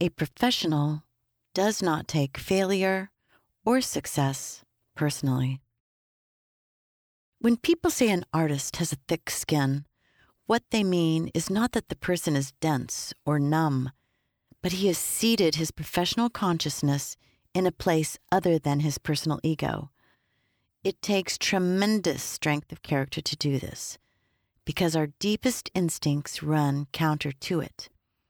A professional does not take failure or success personally. When people say an artist has a thick skin, what they mean is not that the person is dense or numb, but he has seated his professional consciousness in a place other than his personal ego. It takes tremendous strength of character to do this, because our deepest instincts run counter to it.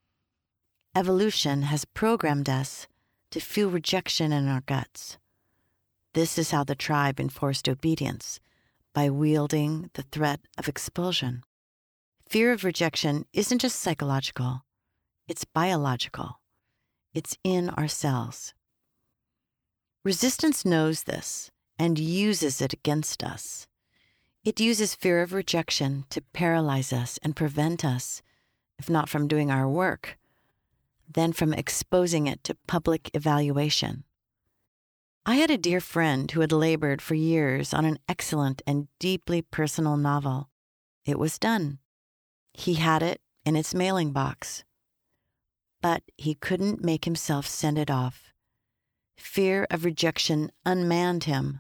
Evolution has programmed us to feel rejection in our guts. This is how the tribe enforced obedience, by wielding the threat of expulsion. Fear of rejection isn't just psychological, it's biological. It's in our cells. Resistance knows this and uses it against us. It uses fear of rejection to paralyze us and prevent us, if not from doing our work, then from exposing it to public evaluation. I had a dear friend who had labored for years on an excellent and deeply personal novel. It was done. He had it in its mailing box. But he couldn't make himself send it off. Fear of rejection unmanned him.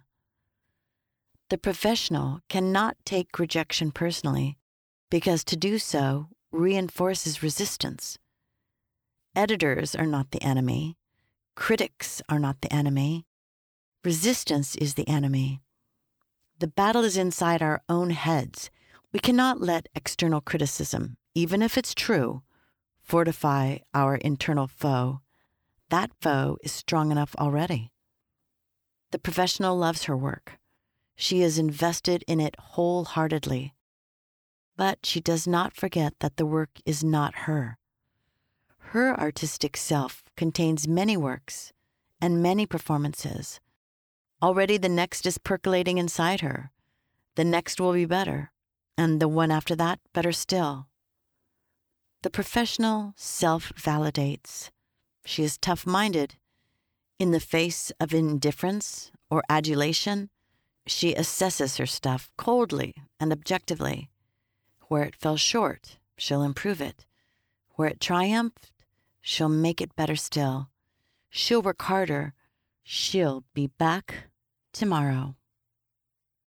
The professional cannot take rejection personally because to do so reinforces resistance. Editors are not the enemy. Critics are not the enemy. Resistance is the enemy. The battle is inside our own heads. We cannot let external criticism, even if it's true, fortify our internal foe. That foe is strong enough already. The professional loves her work. She is invested in it wholeheartedly. But she does not forget that the work is not her. Her artistic self contains many works and many performances. Already the next is percolating inside her. The next will be better, and the one after that better still. The professional self-validates. She is tough-minded. In the face of indifference or adulation, she assesses her stuff coldly and objectively. Where it fell short, she'll improve it. Where it triumphed, she'll make it better still. She'll work harder. She'll be back tomorrow.